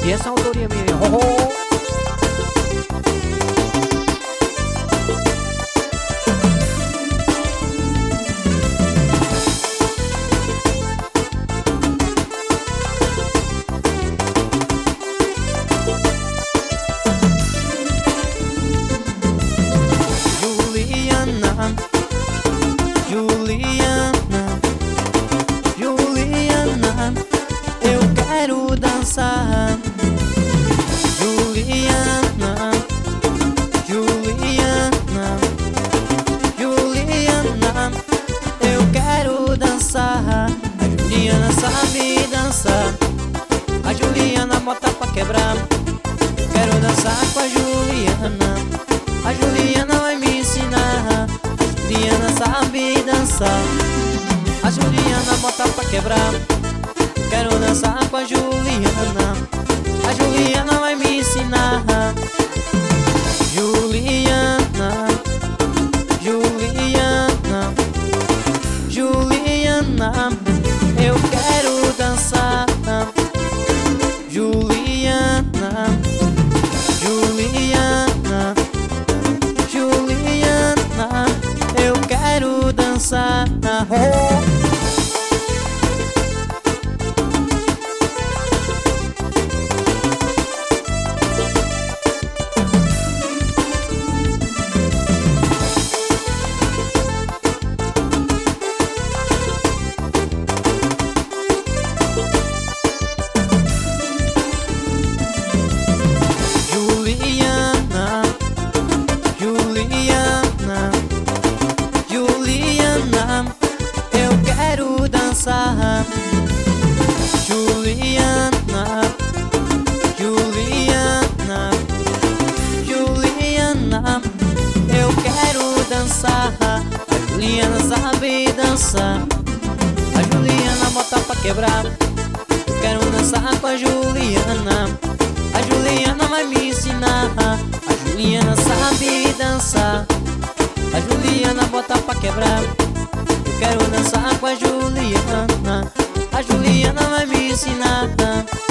E essa é a autoria minha. Ho, ho. Juliana, eu quero dançar. Juliana, Juliana, Juliana, eu quero dançar. A Juliana sabe dançar. A Juliana bota pra quebrar. Quero dançar com a Juliana. A Juliana vai me ensinar. A Juliana sabe dançar. A Juliana bota pra quebrar. Quero dançar com a Juliana. A Juliana vai me ensinar. Juliana, Juliana, Juliana, eu quero dançar. Juliana, Juliana, Juliana, eu quero dançar. Juliana, Juliana, Juliana, eu quero dançar. Juliana, Juliana, Juliana, eu quero dançar. A Juliana sabe dançar. A Juliana bota pra quebrar. Eu quero dançar com a Juliana. A Juliana vai me ensinar. A Juliana sabe dançar. A Juliana bota pra quebrar. Eu quero dançar com a Juliana. A Juliana vai me ensinar.